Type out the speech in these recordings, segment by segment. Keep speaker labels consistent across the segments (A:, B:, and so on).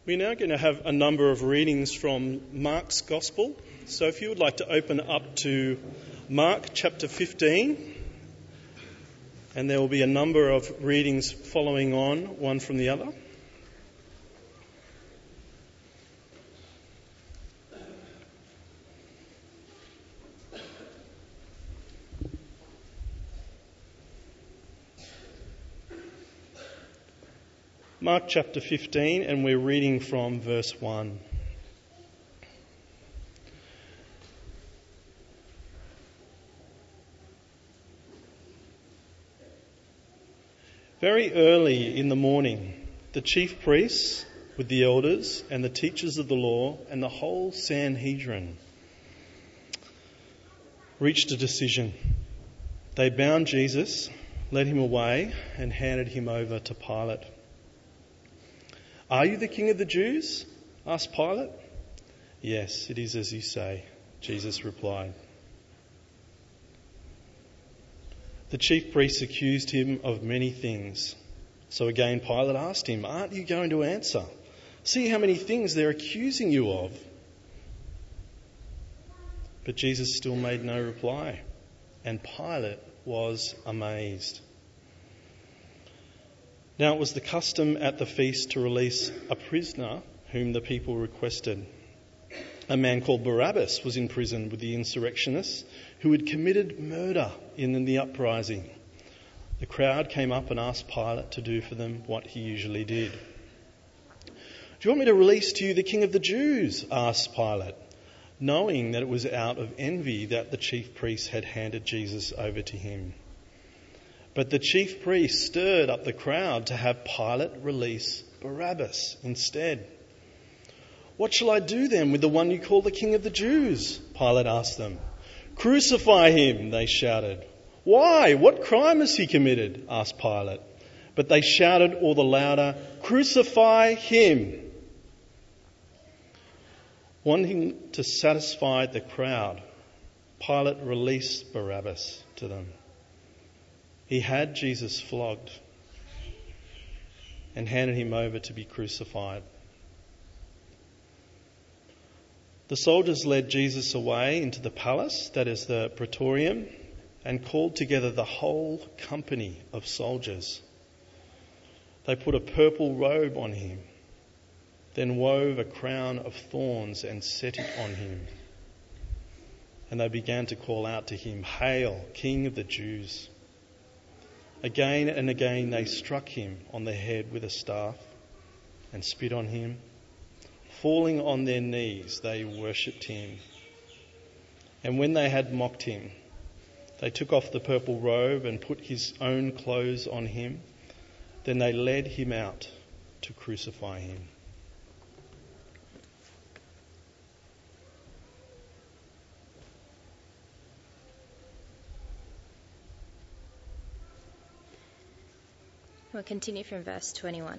A: We're now going to have a number of readings from Mark's Gospel. So if you would like to open up to Mark chapter 15, and there will be a number of readings following on, one from the other. Mark chapter 15, and we're reading from verse 1. Very early in the morning, the chief priests with the elders and the teachers of the law and the whole Sanhedrin reached a decision. They bound Jesus, led him away, and handed him over to Pilate. "Are you the king of the Jews?" asked Pilate. "Yes, it is as you say," Jesus replied. The chief priests accused him of many things. So again Pilate asked him, "Aren't you going to answer? See how many things they're accusing you of." But Jesus still made no reply, and Pilate was amazed. Now it was the custom at the feast to release a prisoner whom the people requested. A man called Barabbas was in prison with the insurrectionists who had committed murder in the uprising. The crowd came up and asked Pilate to do for them what he usually did. "Do you want me to release to you the king of the Jews?" asked Pilate, knowing that it was out of envy that the chief priests had handed Jesus over to him. But the chief priests stirred up the crowd to have Pilate release Barabbas instead. "What shall I do then with the one you call the king of the Jews?" Pilate asked them. "Crucify him," they shouted. "Why? What crime has he committed?" asked Pilate. But they shouted all the louder, "Crucify him." Wanting to satisfy the crowd, Pilate released Barabbas to them. He had Jesus flogged and handed him over to be crucified. The soldiers led Jesus away into the palace, that is the praetorium, and called together the whole company of soldiers. They put a purple robe on him, then wove a crown of thorns and set it on him. And they began to call out to him, "Hail, King of the Jews!" Again and again they struck him on the head with a staff and spit on him. Falling on their knees, they worshipped him. And when they had mocked him, they took off the purple robe and put his own clothes on him. Then they led him out to crucify him.
B: We'll continue from verse 21.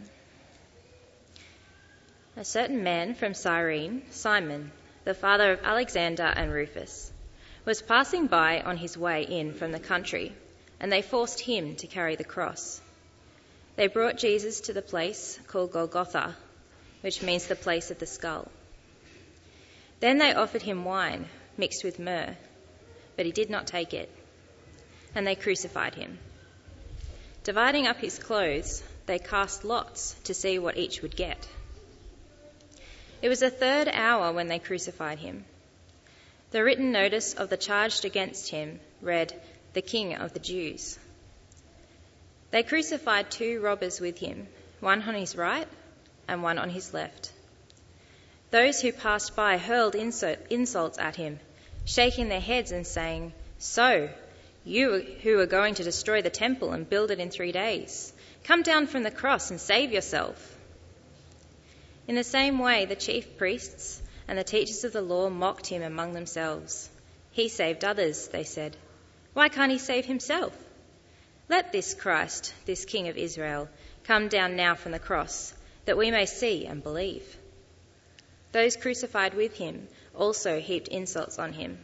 B: A certain man from Cyrene, Simon, the father of Alexander and Rufus, was passing by on his way in from the country, and they forced him to carry the cross. They brought Jesus to the place called Golgotha, which means the place of the skull. Then they offered him wine mixed with myrrh, but he did not take it, and they crucified him. Dividing up his clothes, they cast lots to see what each would get. It was the third hour when they crucified him. The written notice of the charge against him read, "The King of the Jews." They crucified 2 robbers with him, one on his right and one on his left. Those who passed by hurled insults at him, shaking their heads and saying, "So, you who are going to destroy the temple and build it in 3 days, come down from the cross and save yourself." In the same way, the chief priests and the teachers of the law mocked him among themselves. "He saved others," they said. "Why can't he save himself? Let this Christ, this King of Israel, come down now from the cross, that we may see and believe." Those crucified with him also heaped insults on him.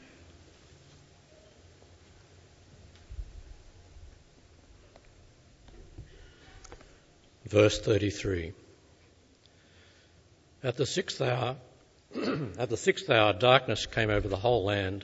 C: Verse 33. At the sixth hour, darkness came over the whole land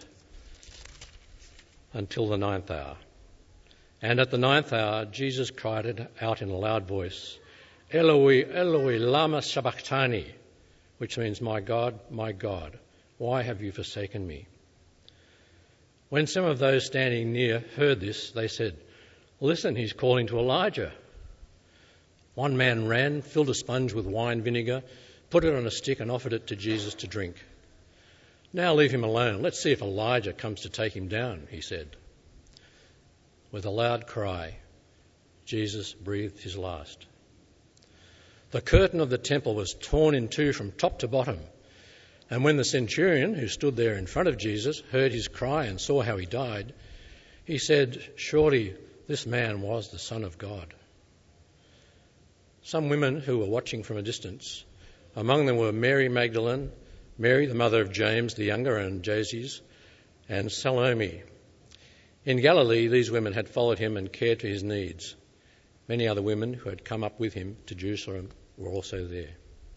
C: until the ninth hour. And at the ninth hour, Jesus cried out in a loud voice, Eloi, Eloi, lama sabachthani, which means, my God, why have you forsaken me? When some of those standing near heard this, they said, listen, he's calling to Elijah. One man ran, filled a sponge with wine vinegar, put it on a stick and offered it to Jesus to drink. Now leave him alone. Let's see if Elijah comes to take him down, he said. With a loud cry, Jesus breathed his last. The curtain of the temple was torn in two from top to bottom. And when the centurion, who stood there in front of Jesus, heard his cry and saw how he died, he said, surely this man was the Son of God. Some women who were watching from a distance, among them were Mary Magdalene, Mary the mother of James the younger and Joses, and Salome. In Galilee, these women had followed him and cared for his needs. Many other women who had come up with him to Jerusalem were also there.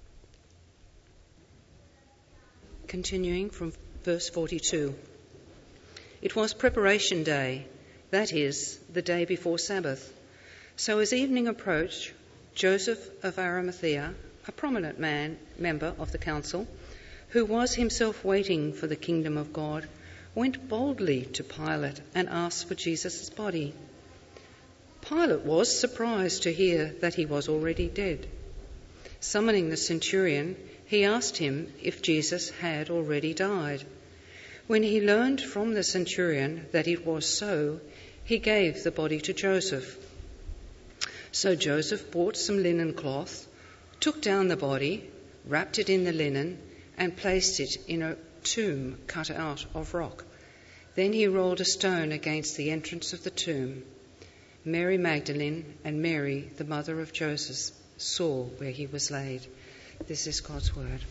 D: Continuing from verse 42. It was preparation day, that is, the day before Sabbath. So as evening approached, Joseph of Arimathea, a prominent member of the council, who was himself waiting for the kingdom of God, went boldly to Pilate and asked for Jesus' body. Pilate was surprised to hear that he was already dead. Summoning the centurion, he asked him if Jesus had already died. When he learned from the centurion that it was so, he gave the body to Joseph. So Joseph bought some linen cloth, took down the body, wrapped it in the linen, and placed it in a tomb cut out of rock. Then he rolled a stone against the entrance of the tomb. Mary Magdalene and Mary, the mother of Joseph, saw where he was laid. This is God's word.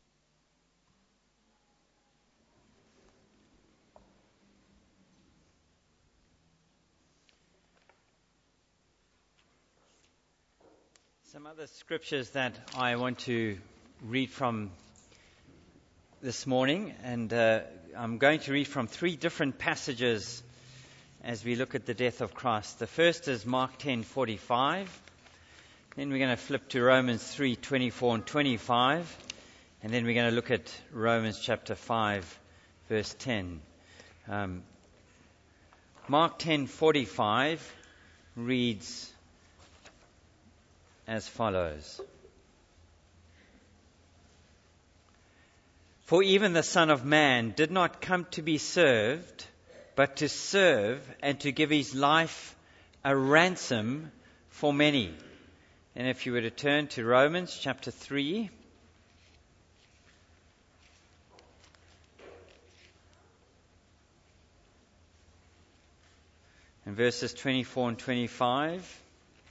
E: Some other scriptures that I want to read from this morning, and I'm going to read from three different passages as we look at the death of Christ. The first is Mark 10:45. Then we're going to flip to Romans 3:24 and 25. And then we're going to look at Romans chapter 5, verse 10. Mark 10:45 reads as follows. For even the Son of Man did not come to be served, but to serve and to give his life a ransom for many. And if you were to turn to Romans chapter 3, and verses 24 and 25.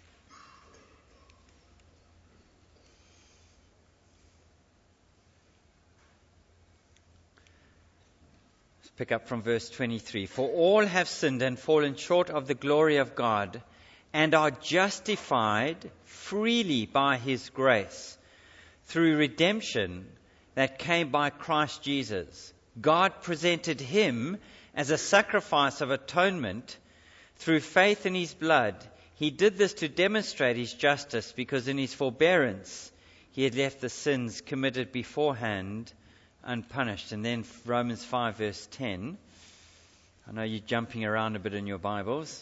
E: Let's pick up from verse 23. For all have sinned and fallen short of the glory of God, and are justified freely by his grace through redemption that came by Christ Jesus. God presented him as a sacrifice of atonement through faith in his blood. He did this to demonstrate his justice, because in his forbearance he had left the sins committed beforehand unpunished. And then Romans 5 verse 10. I know you're jumping around a bit in your Bibles.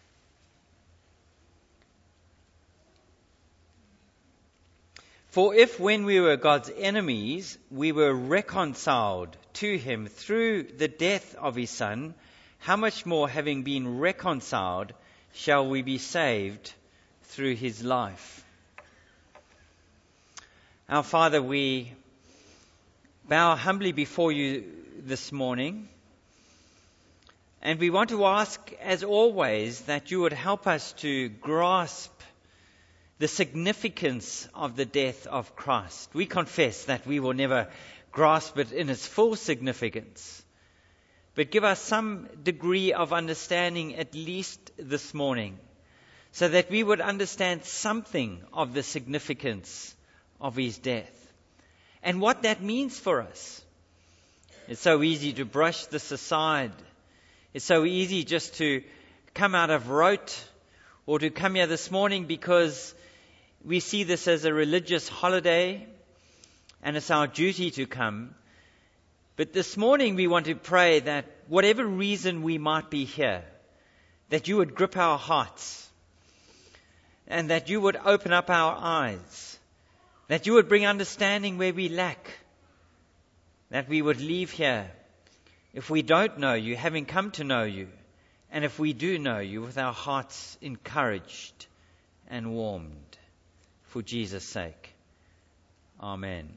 E: For if when we were God's enemies, we were reconciled to him through the death of his Son, how much more, having been reconciled, shall we be saved through his life? Our Father, we bow humbly before you this morning, and we want to ask, as always, that you would help us to grasp the significance of the death of Christ. We confess that we will never grasp it in its full significance, but give us some degree of understanding at least this morning, so that we would understand something of the significance of his death. and what that means for us. It's so easy to brush this aside. It's so easy just to come out of rote or to come here this morning because we see this as a religious holiday and it's our duty to come. But this morning we want to pray that whatever reason we might be here, that you would grip our hearts and that you would open up our eyes, that you would bring understanding where we lack, that we would leave here, if we don't know you, having come to know you, and if we do know you, with our hearts encouraged and warmed. For Jesus' sake. Amen.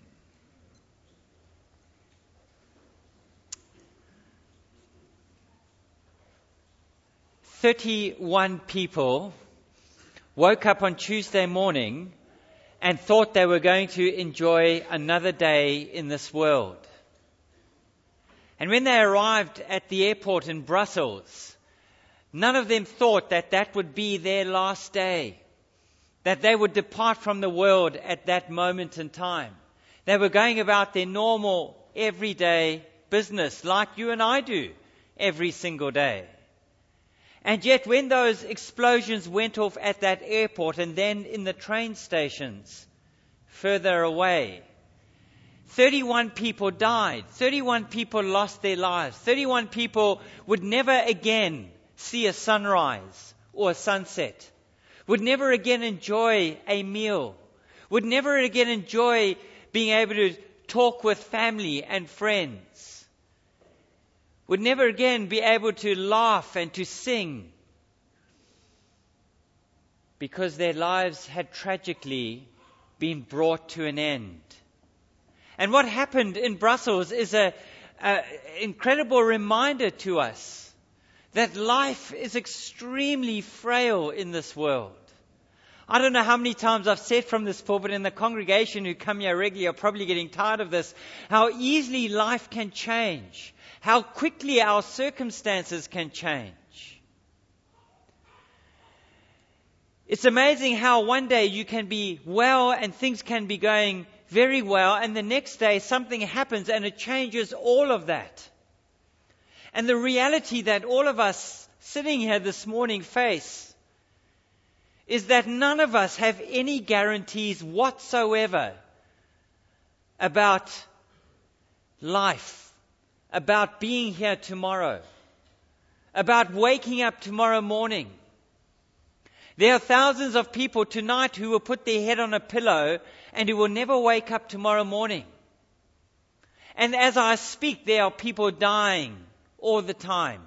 E: "31 people woke up on Tuesday morning and thought they were going to enjoy another day in this world. And when they arrived at the airport in Brussels, none of them thought that that would be their last day, that they would depart from the world at that moment in time. They were going about their normal, everyday business, like you and I do every single day. And yet when those explosions went off at that airport and then in the train stations further away, 31 people died. 31 people lost their lives. 31 people would never again see a sunrise or a sunset, would never again enjoy a meal, would never again enjoy being able to talk with family and friends, would never again be able to laugh and to sing, because their lives had tragically been brought to an end. And what happened in Brussels is an incredible reminder to us that life is extremely frail in this world. I don't know how many times I've said from this pulpit, and the congregation who come here regularly are probably getting tired of this, how easily life can change, how quickly our circumstances can change. It's amazing how one day you can be well and things can be going very well, and the next day something happens and it changes all of that. And the reality that all of us sitting here this morning face is that none of us have any guarantees whatsoever about life, about being here tomorrow, about waking up tomorrow morning. There are thousands of people tonight who will put their head on a pillow and who will never wake up tomorrow morning. And as I speak, there are people dying all the time.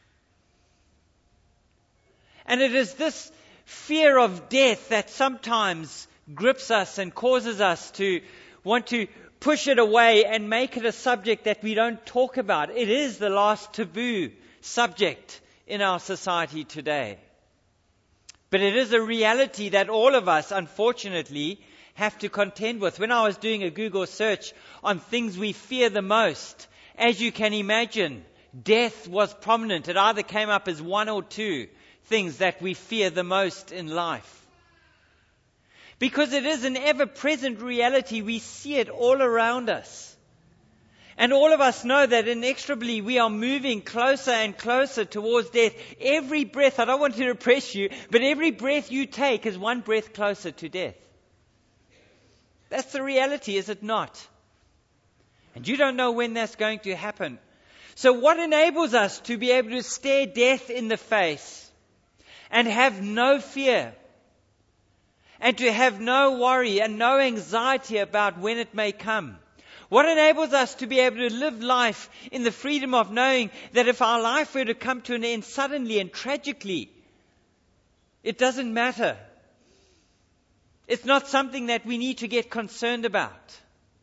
E: And it is this fear of death that sometimes grips us and causes us to want to push it away and make it a subject that we don't talk about. It is the last taboo subject in our society today. But it is a reality that all of us, unfortunately, have to contend with. When I was doing a Google search on things we fear the most, as you can imagine, death was prominent. It either came up as one or two things that we fear the most in life. Because it is an ever-present reality. We see it all around us. And all of us know that inexorably we are moving closer and closer towards death. Every breath, I don't want to depress you, but every breath you take is one breath closer to death. That's the reality, is it not? And you don't know when that's going to happen. So what enables us to be able to stare death in the face and have no fear and to have no worry and no anxiety about when it may come? What enables us to be able to live life in the freedom of knowing that if our life were to come to an end suddenly and tragically, it doesn't matter. It's not something that we need to get concerned about.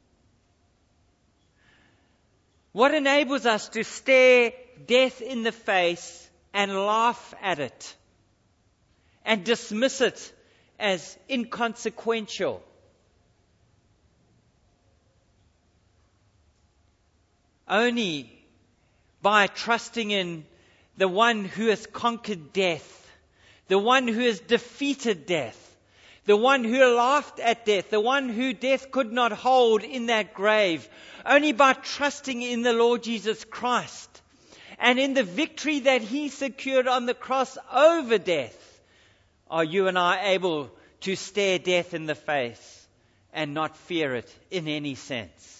E: What enables us to stare death in the face and laugh at it and dismiss it as inconsequential? Only by trusting in the one who has conquered death, the one who has defeated death, the one who laughed at death, the one who death could not hold in that grave, only by trusting in the Lord Jesus Christ and in the victory that he secured on the cross over death, are you and I able to stare death in the face and not fear it in any sense.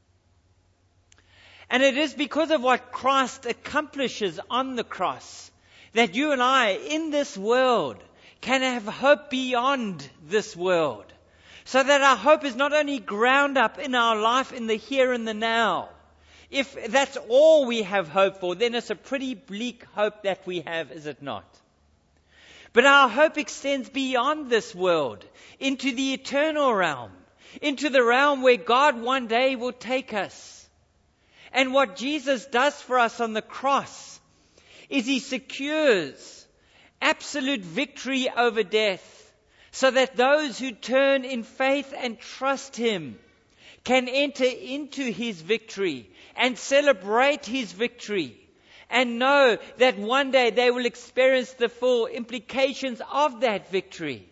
E: And it is because of what Christ accomplishes on the cross that you and I in this world can have hope beyond this world. So that our hope is not only ground up in our life in the here and the now. If that's all we have hope for, then it's a pretty bleak hope that we have, is it not? But our hope extends beyond this world, into the eternal realm, into the realm where God one day will take us. And what Jesus does for us on the cross is he secures absolute victory over death, so that those who turn in faith and trust him can enter into his victory and celebrate his victory and know that one day they will experience the full implications of that victory.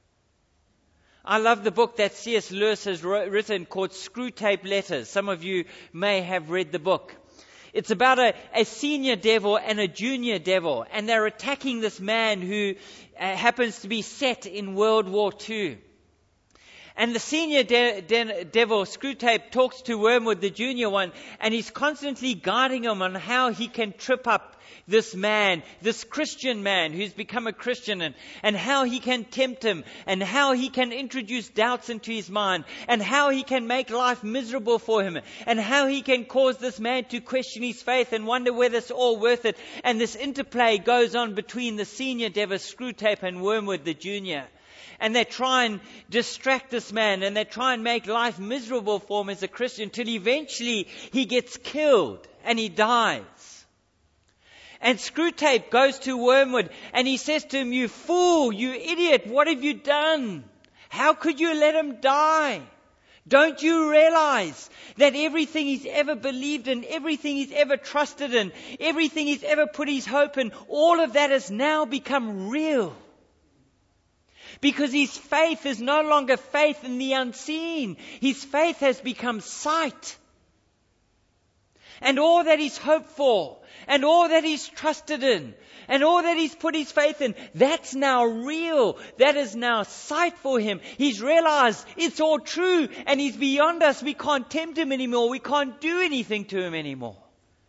E: I love the book that C.S. Lewis has written called Screwtape Letters. Some of you may have read the book. It's about a senior devil and a junior devil, and they're attacking this man who happens to be set in World War II. And the senior devil, Screwtape, talks to Wormwood, the junior one, and he's constantly guiding him on how he can trip up this man, this Christian man who's become a Christian, and how he can tempt him, and how he can introduce doubts into his mind, and how he can make life miserable for him, and how he can cause this man to question his faith and wonder whether it's all worth it. And this interplay goes on between the senior devil, Screwtape, and Wormwood, the junior. And they try and distract this man, and they try and make life miserable for him as a Christian, till eventually he gets killed and he dies. And Screwtape goes to Wormwood and he says to him, "You fool, you idiot, what have you done? How could you let him die? Don't you realize that everything he's ever believed in, everything he's ever trusted in, everything he's ever put his hope in, all of that has now become real? Because his faith is no longer faith in the unseen. His faith has become sight. And all that he's hoped for, and all that he's trusted in, and all that he's put his faith in, that's now real. That is now sight for him. He's realized it's all true, and he's beyond us. We can't tempt him anymore. We can't do anything to him anymore."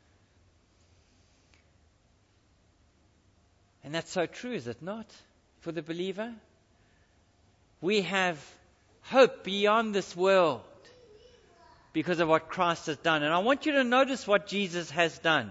E: And that's so true, is it not, for the believer? We have hope beyond this world because of what Christ has done. And I want you to notice what Jesus has done.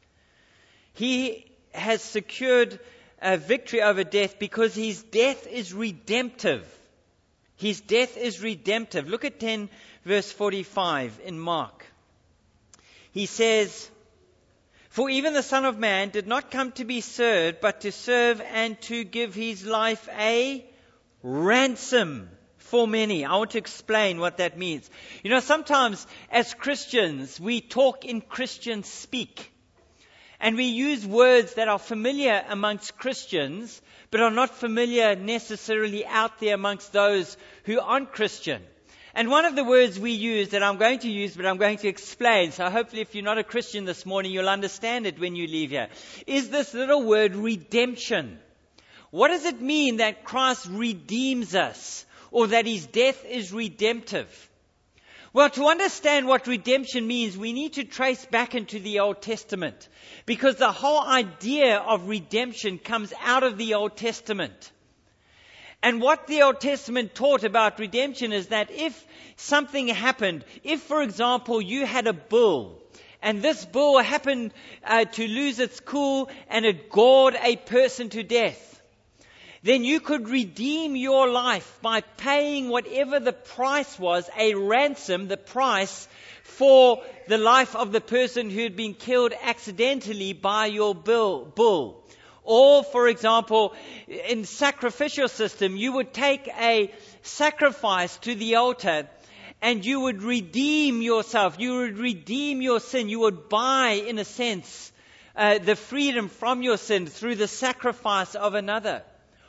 E: He has secured a victory over death because his death is redemptive. His death is redemptive. Look at 10 verse 45 in Mark. He says, "For even the Son of Man did not come to be served, but to serve and to give his life a ransom for many." I want to explain what that means. You know, sometimes as Christians, we talk in Christian speak. And we use words that are familiar amongst Christians, but are not familiar necessarily out there amongst those who aren't Christian. And one of the words we use that I'm going to use, but I'm going to explain, so hopefully if you're not a Christian this morning, you'll understand it when you leave here, is this little word redemption. What does it mean that Christ redeems us, or that his death is redemptive? Well, to understand what redemption means, we need to trace back into the Old Testament, because the whole idea of redemption comes out of the Old Testament. And what the Old Testament taught about redemption is that if something happened, if, for example, you had a bull, and this bull happened to lose its cool and it gored a person to death, then you could redeem your life by paying whatever the price was, a ransom, the price for the life of the person who had been killed accidentally by your bull. Or, for example, in sacrificial system, you would take a sacrifice to the altar and you would redeem yourself. You would redeem your sin. You would buy, in a sense, the freedom from your sin through the sacrifice of another.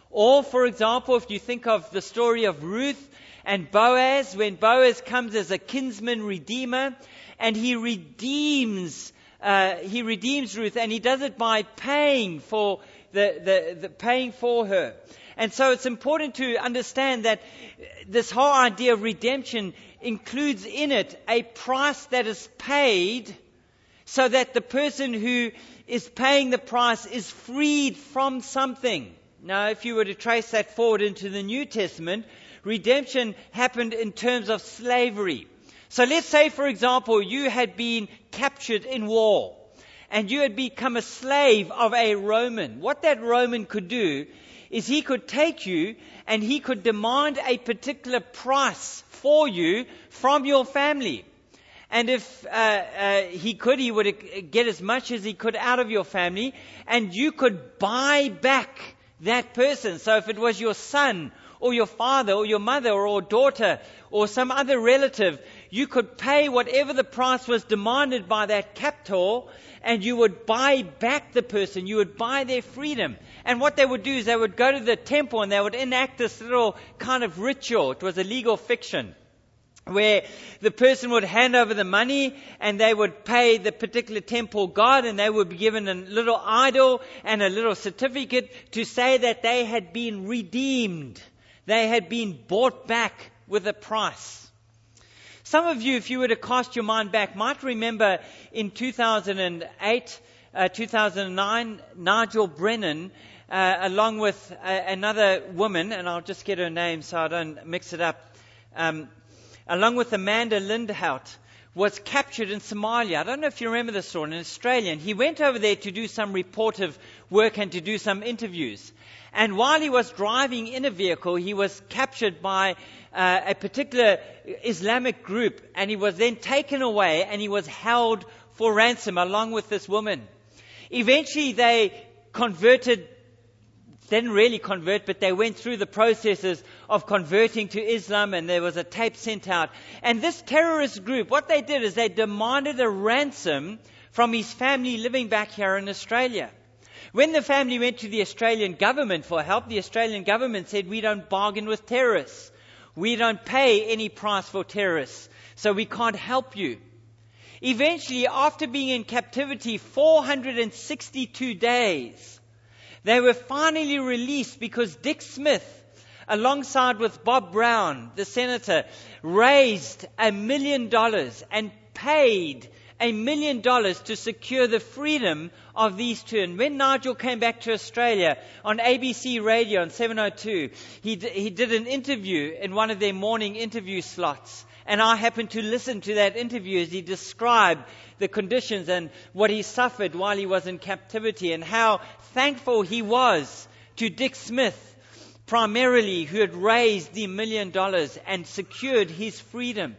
E: Or, for example, if you think of the story of Ruth and Boaz, when Boaz comes as a kinsman redeemer, and he redeems Ruth, and he does it by paying for paying for her. And so it's important to understand that this whole idea of redemption includes in it a price that is paid, so that the person who is paying the price is freed from something. Now, if you were to trace that forward into the New Testament, redemption happened in terms of slavery. So let's say, for example, you had been captured in war and you had become a slave of a Roman. What that Roman could do is he could take you and he could demand a particular price for you from your family. And if he would get as much as he could out of your family, and you could buy back that person. So if it was your son or your father or your mother or daughter or some other relative, you could pay whatever the price was demanded by that captor, and you would buy back the person. You would buy their freedom. And what they would do is they would go to the temple and they would enact this little kind of ritual. It was a legal fiction, where the person would hand over the money and they would pay the particular temple god, and they would be given a little idol and a little certificate to say that they had been redeemed. They had been bought back with a price. Some of you, if you were to cast your mind back, might remember in 2008, 2009, Nigel Brennan, along with another woman, and I'll just get her name so I don't mix it up, along with Amanda Lindhout, was captured in Somalia. I don't know if you remember this story, an Australian. He went over there to do some reportive work and to do some interviews. And while he was driving in a vehicle, he was captured by a particular Islamic group, and he was then taken away and he was held for ransom along with this woman. Eventually they didn't really convert, but they went through the processes of converting to Islam, and there was a tape sent out. And this terrorist group, what they did is they demanded a ransom from his family living back here in Australia. When the family went to the Australian government for help, the Australian government said, "We don't bargain with terrorists. We don't pay any price for terrorists, so we can't help you." Eventually, after being in captivity 462 days, they were finally released because Dick Smith, alongside with Bob Brown, the senator, raised $1 million and paid $1 million to secure the freedom of these two. And when Nigel came back to Australia on ABC Radio on 702, he did an interview in one of their morning interview slots. And I happened to listen to that interview as he described the conditions and what he suffered while he was in captivity, and how thankful he was to Dick Smith, primarily, who had raised the $1 million and secured his freedom.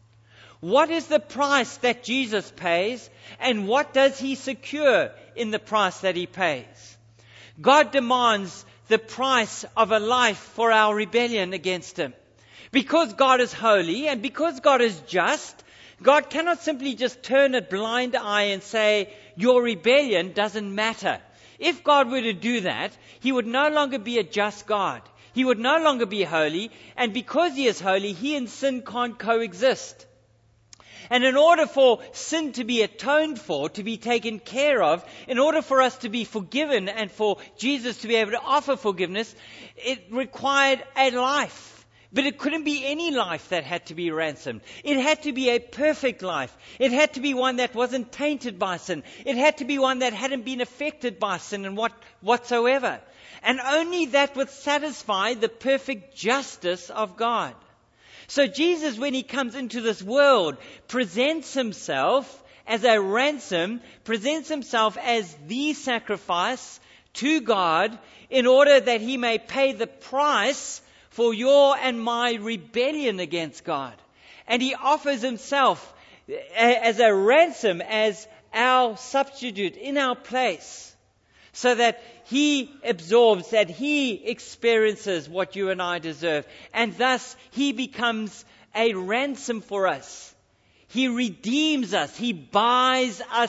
E: What is the price that Jesus pays, and what does he secure in the price that he pays? God demands the price of a life for our rebellion against him. Because God is holy and because God is just, God cannot simply just turn a blind eye and say, your rebellion doesn't matter. If God were to do that, he would no longer be a just God. He would no longer be holy, and because he is holy, he and sin can't coexist. And in order for sin to be atoned for, to be taken care of, in order for us to be forgiven and for Jesus to be able to offer forgiveness, it required a life. But it couldn't be any life that had to be ransomed. It had to be a perfect life. It had to be one that wasn't tainted by sin. It had to be one that hadn't been affected by sin and whatsoever. And only that would satisfy the perfect justice of God. So Jesus, when he comes into this world, presents himself as a ransom, presents himself as the sacrifice to God in order that he may pay the price for your and my rebellion against God. And he offers himself as a ransom, as our substitute in our place, so that he absorbs, that he experiences what you and I deserve. And thus he becomes a ransom for us. He redeems us. He buys us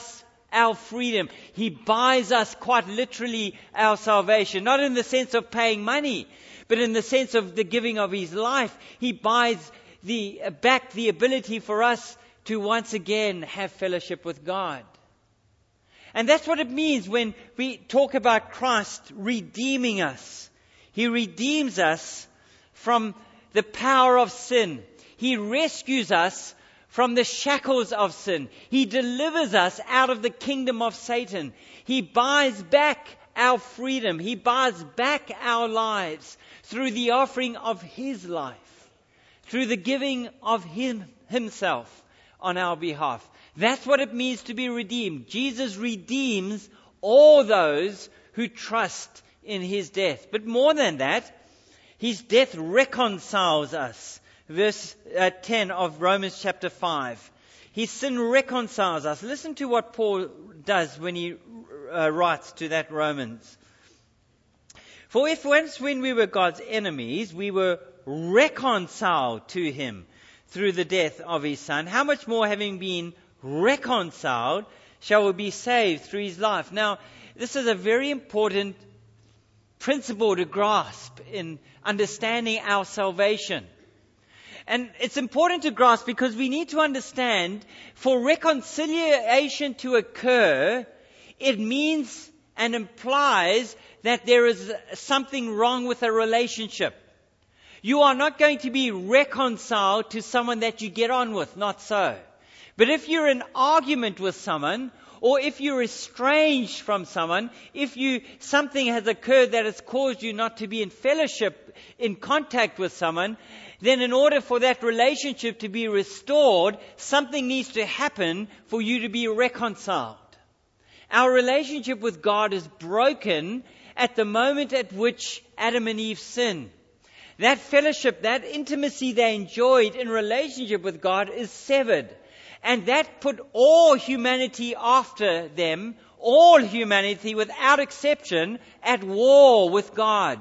E: our freedom. He buys us quite literally our salvation, not in the sense of paying money, but in the sense of the giving of His life. He buys back the ability for us to once again have fellowship with God. And that's what it means when we talk about Christ redeeming us. He redeems us from the power of sin. He rescues us from the shackles of sin. He delivers us out of the kingdom of Satan. He buys back our freedom. He buys back our lives through the offering of His life, through the giving of Himself on our behalf. That's what it means to be redeemed. Jesus redeems all those who trust in His death. But more than that, His death reconciles us. Verse 10 of Romans chapter 5. His sin reconciles us. Listen to what Paul does when he writes to that Romans. For if once when we were God's enemies, we were reconciled to Him through the death of His Son, how much more, having been reconciled, shall we be saved through His life? Now, this is a very important principle to grasp in understanding our salvation. And it's important to grasp because we need to understand, for reconciliation to occur, it means and implies that there is something wrong with a relationship. You are not going to be reconciled to someone that you get on with, not so. But if you're in argument with someone, or if you're estranged from someone, something has occurred that has caused you not to be in fellowship, in contact with someone, then in order for that relationship to be restored, something needs to happen for you to be reconciled. Our relationship with God is broken at the moment at which Adam and Eve sinned. That fellowship, that intimacy they enjoyed in relationship with God is severed. And that put all humanity after them, all humanity without exception, at war with God.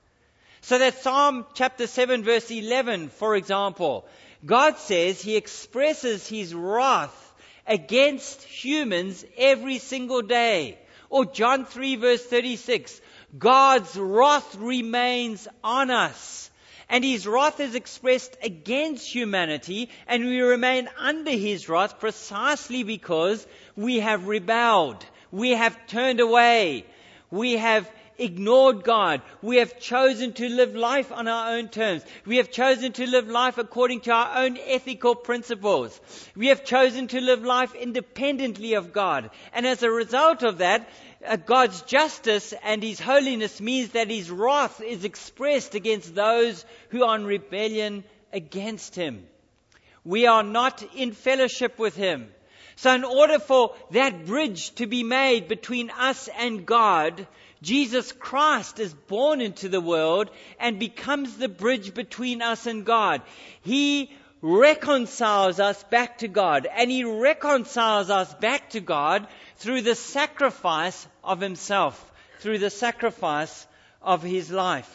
E: So that Psalm chapter 7 verse 11, for example, God says He expresses His wrath against humans every single day. Or John 3 verse 36, God's wrath remains on us. And His wrath is expressed against humanity, and we remain under His wrath precisely because we have rebelled. We have turned away. We have ignored God. We have chosen to live life on our own terms. We have chosen to live life according to our own ethical principles. We have chosen to live life independently of God. And as a result of that, God's justice and His holiness means that His wrath is expressed against those who are in rebellion against Him. We are not in fellowship with Him. So in order for that bridge to be made between us and God, Jesus Christ is born into the world and becomes the bridge between us and God. He reconciles us back to God, and He reconciles us back to God through the sacrifice of Himself, through the sacrifice of His life.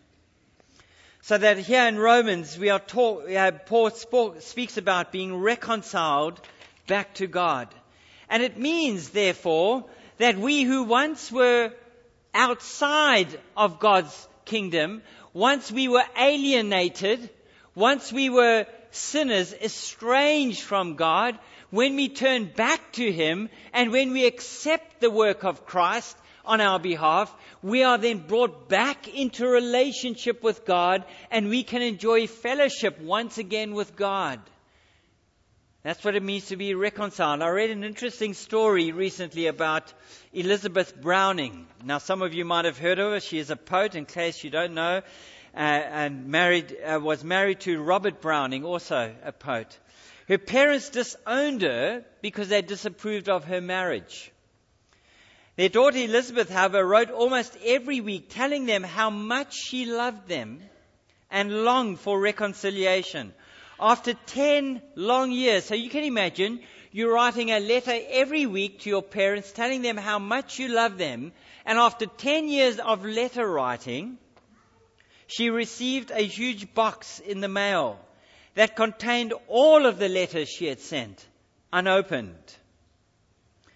E: So that here in Romans we are taught, Paul speaks about being reconciled back to God. And it means, therefore, that we who once were outside of God's kingdom, once we were alienated, once we were sinners, estranged from God, when we turn back to Him and when we accept the work of Christ on our behalf, we are then brought back into relationship with God, and we can enjoy fellowship once again with God. That's what it means to be reconciled. I read an interesting story recently about Elizabeth Browning. Now, some of you might have heard of her. She is a poet, in case you don't know, and was married to Robert Browning, also a poet. Her parents disowned her because they disapproved of her marriage. Their daughter Elizabeth, however, wrote almost every week telling them how much she loved them and longed for reconciliation. After 10 long years, so you can imagine, you're writing a letter every week to your parents telling them how much you love them, and after 10 years of letter writing, she received a huge box in the mail that contained all of the letters she had sent, unopened.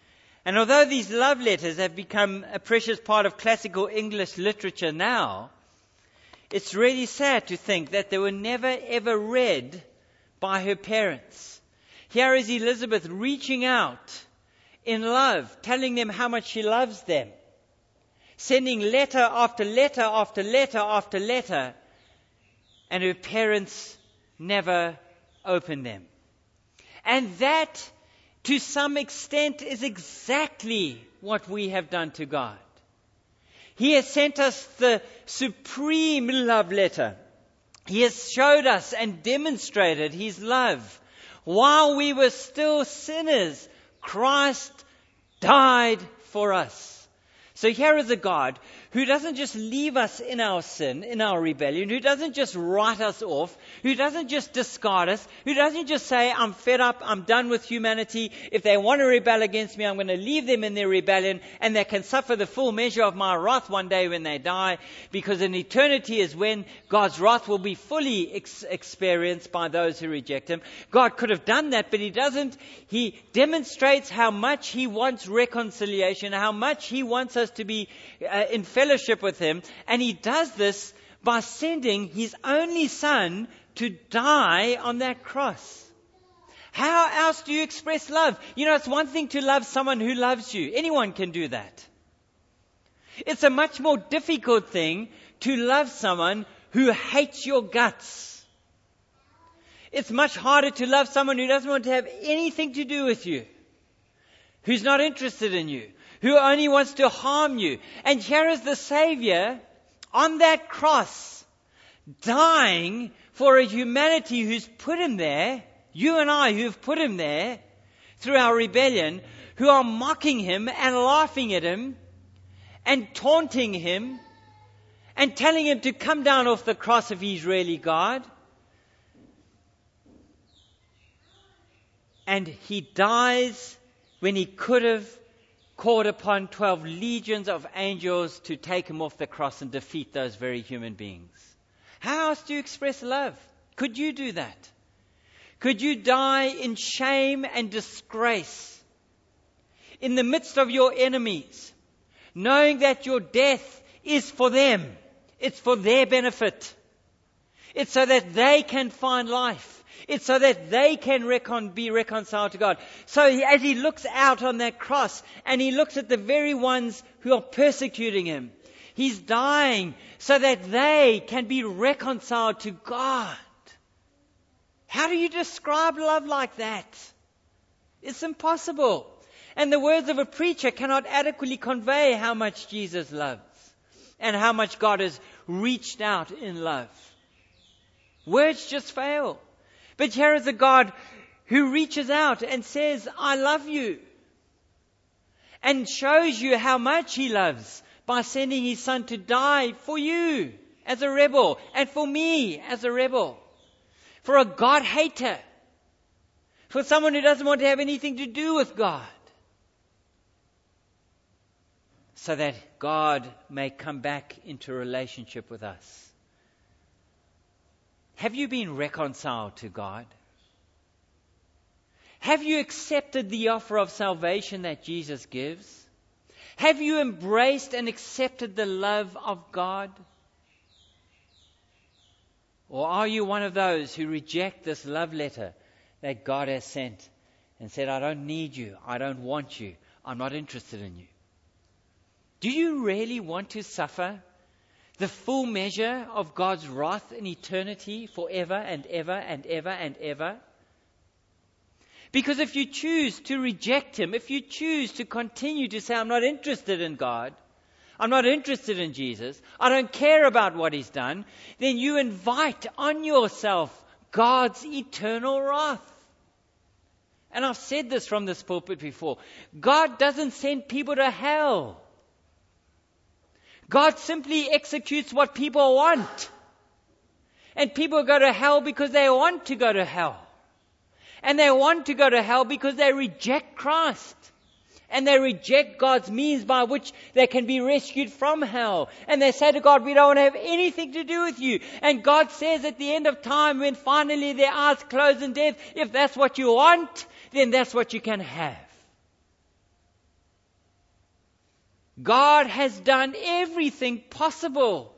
E: And although these love letters have become a precious part of classical English literature now, it's really sad to think that they were never ever read by her parents. Here is Elizabeth reaching out in love, telling them how much she loves them, sending letter after letter after letter after letter, and her parents never opened them. And that, to some extent, is exactly what we have done to God. He has sent us the supreme love letter. He has showed us and demonstrated His love. While we were still sinners, Christ died for us. So here is a God who doesn't just leave us in our sin, in our rebellion, who doesn't just write us off, who doesn't just discard us, who doesn't just say, I'm fed up, I'm done with humanity. If they want to rebel against me, I'm going to leave them in their rebellion, and they can suffer the full measure of my wrath one day when they die, because in eternity is when God's wrath will be fully experienced by those who reject Him. God could have done that, but He doesn't. He demonstrates how much He wants reconciliation, how much He wants us to be in fellowship with Him, and He does this by sending His only Son to die on that cross. How else do you express love? You know, it's one thing to love someone who loves you. Anyone can do that. It's a much more difficult thing to love someone who hates your guts. It's much harder to love someone who doesn't want to have anything to do with you, who's not interested in you, who only wants to harm you. And here is the Savior on that cross, dying for a humanity who's put Him there, you and I who've put Him there through our rebellion, who are mocking Him and laughing at Him and taunting Him and telling Him to come down off the cross if He's really God. And He dies when He could have called upon 12 legions of angels to take Him off the cross and defeat those very human beings. How else do you express love? Could you do that? Could you die in shame and disgrace in the midst of your enemies, knowing that your death is for them? It's for their benefit. It's so that they can find life. It's so that they can be reconciled to God. So as He looks out on that cross and He looks at the very ones who are persecuting Him, He's dying so that they can be reconciled to God. How do you describe love like that? It's impossible. And the words of a preacher cannot adequately convey how much Jesus loves and how much God has reached out in love. Words just fail. But here is a God who reaches out and says, I love you. And shows you how much He loves by sending His Son to die for you as a rebel and for me as a rebel. For a God hater. For someone who doesn't want to have anything to do with God. So that God may come back into relationship with us. Have you been reconciled to God? Have you accepted the offer of salvation that Jesus gives? Have you embraced and accepted the love of God? Or are you one of those who reject this love letter that God has sent and said, I don't need you, I don't want you, I'm not interested in you? Do you really want to suffer the full measure of God's wrath in eternity forever and ever and ever and ever? Because if you choose to reject Him, if you choose to continue to say, I'm not interested in God, I'm not interested in Jesus, I don't care about what He's done, then you invite on yourself God's eternal wrath. And I've said this from this pulpit before. God doesn't send people to hell. God simply executes what people want. And people go to hell because they want to go to hell. And they want to go to hell because they reject Christ. And they reject God's means by which they can be rescued from hell. And they say to God, we don't want to have anything to do with you. And God says at the end of time, when finally their eyes close in death, if that's what you want, then that's what you can have. God has done everything possible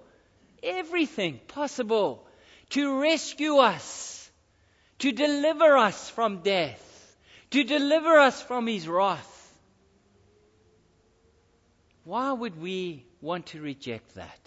E: to rescue us, to deliver us from death, to deliver us from His wrath. Why would we want to reject that?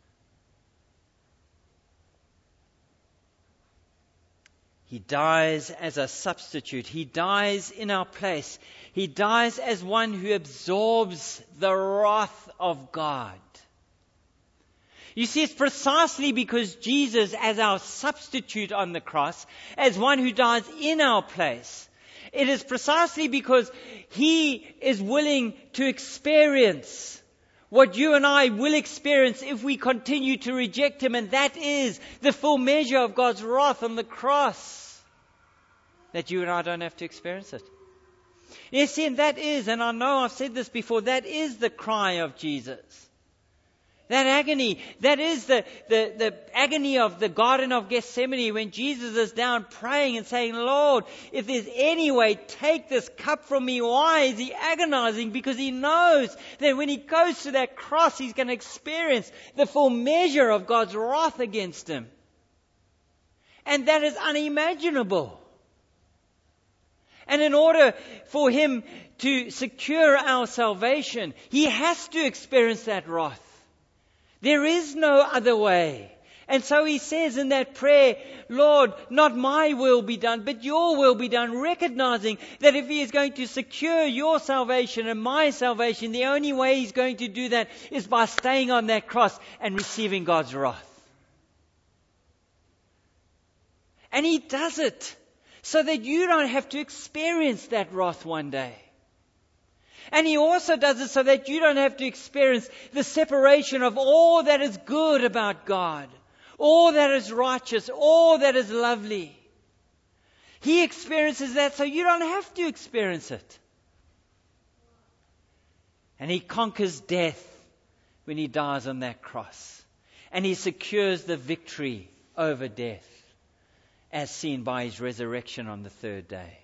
E: He dies as a substitute. He dies in our place. He dies as one who absorbs the wrath of God. You see, it's precisely because Jesus, as our substitute on the cross, as one who dies in our place, it is precisely because He is willing to experience what you and I will experience if we continue to reject Him, and that is the full measure of God's wrath on the cross. That you and I don't have to experience it. You see, and that is, and I know I've said this before, that is the cry of Jesus. That agony, that is the agony of the Garden of Gethsemane when Jesus is down praying and saying, Lord, if there's any way, take this cup from me. Why is He agonizing? Because He knows that when He goes to that cross, He's going to experience the full measure of God's wrath against Him. And that is unimaginable. And in order for Him to secure our salvation, He has to experience that wrath. There is no other way. And so He says in that prayer, Lord, not my will be done, but your will be done, recognizing that if He is going to secure your salvation and my salvation, the only way He's going to do that is by staying on that cross and receiving God's wrath. And He does it so that you don't have to experience that wrath one day. And He also does it so that you don't have to experience the separation of all that is good about God, all that is righteous, all that is lovely. He experiences that so you don't have to experience it. And He conquers death when He dies on that cross. And He secures the victory over death, as seen by His resurrection on the third day.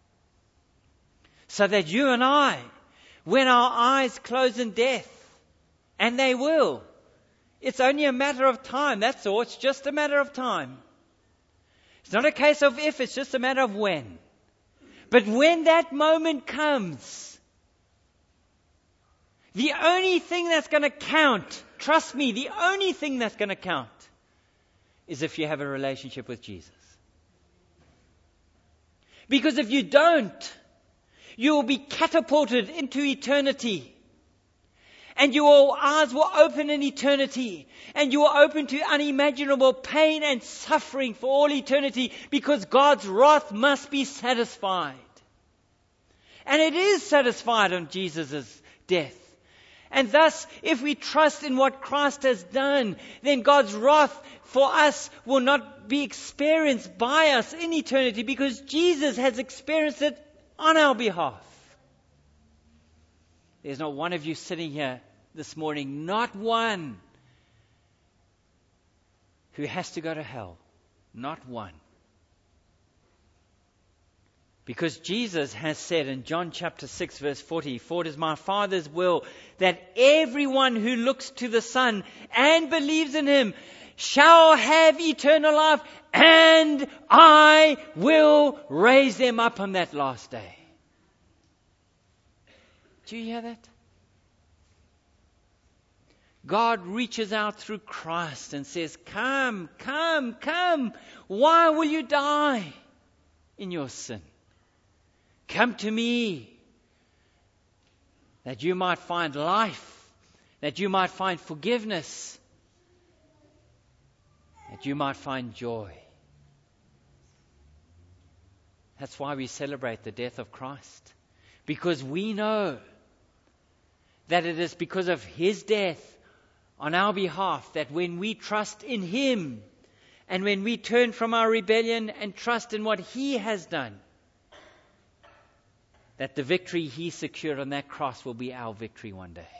E: So that you and I, when our eyes close in death, and they will, it's only a matter of time, that's all, it's just a matter of time. It's not a case of if, it's just a matter of when. But when that moment comes, the only thing that's going to count, trust me, the only thing that's going to count is if you have a relationship with Jesus. Because if you don't, you will be catapulted into eternity. And your eyes will open in eternity. And you are open to unimaginable pain and suffering for all eternity, because God's wrath must be satisfied. And it is satisfied on Jesus' death. And thus, if we trust in what Christ has done, then God's wrath for us will not be experienced by us in eternity, because Jesus has experienced it on our behalf. There's not one of you sitting here this morning, not one, who has to go to hell. Not one. Because Jesus has said in John chapter 6 verse 40, for it is my Father's will that everyone who looks to the Son and believes in Him shall have eternal life, and I will raise them up on that last day. Do you hear that? God reaches out through Christ and says, come, come, come. Why will you die in your sin? Come to me, that you might find life, that you might find forgiveness, that you might find joy. That's why we celebrate the death of Christ. Because we know that it is because of His death on our behalf that when we trust in Him and when we turn from our rebellion and trust in what He has done, that the victory He secured on that cross will be our victory one day.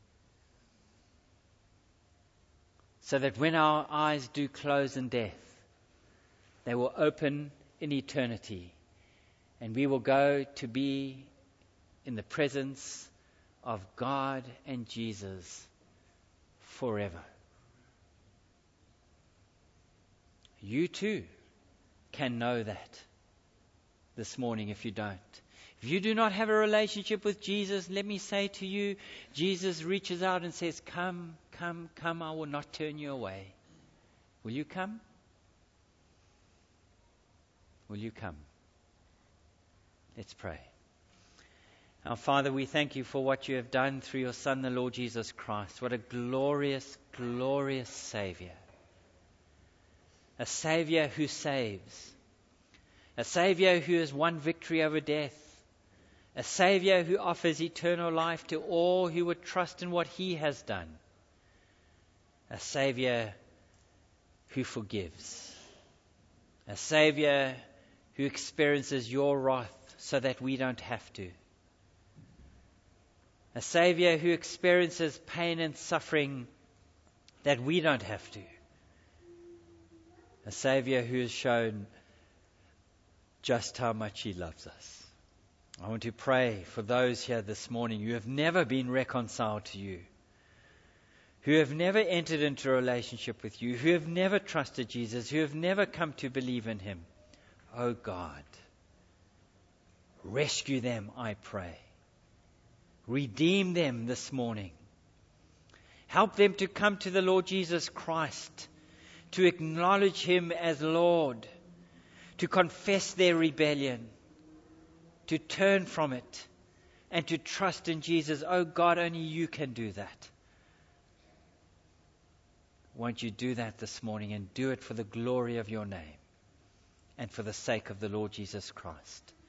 E: So that when our eyes do close in death, they will open in eternity, and we will go to be in the presence of God and Jesus forever. You too can know that this morning if you don't. If you do not have a relationship with Jesus, let me say to you, Jesus reaches out and says, come, come, come, I will not turn you away. Will you come? Will you come? Let's pray. Our Father, we thank you for what you have done through your Son, the Lord Jesus Christ. What a glorious, glorious Savior. A Savior who saves. A Savior who has won victory over death. A Savior who offers eternal life to all who would trust in what He has done. A Savior who forgives. A Savior who experiences your wrath so that we don't have to. A Savior who experiences pain and suffering that we don't have to. A Savior who has shown just how much He loves us. I want to pray for those here this morning who have never been reconciled to you, who have never entered into a relationship with you, who have never trusted Jesus, who have never come to believe in Him. Oh God, rescue them, I pray. Redeem them this morning. Help them to come to the Lord Jesus Christ, to acknowledge Him as Lord, to confess their rebellion, to turn from it, and to trust in Jesus. Oh God, only you can do that. Won't you do that this morning, and do it for the glory of your name and for the sake of the Lord Jesus Christ?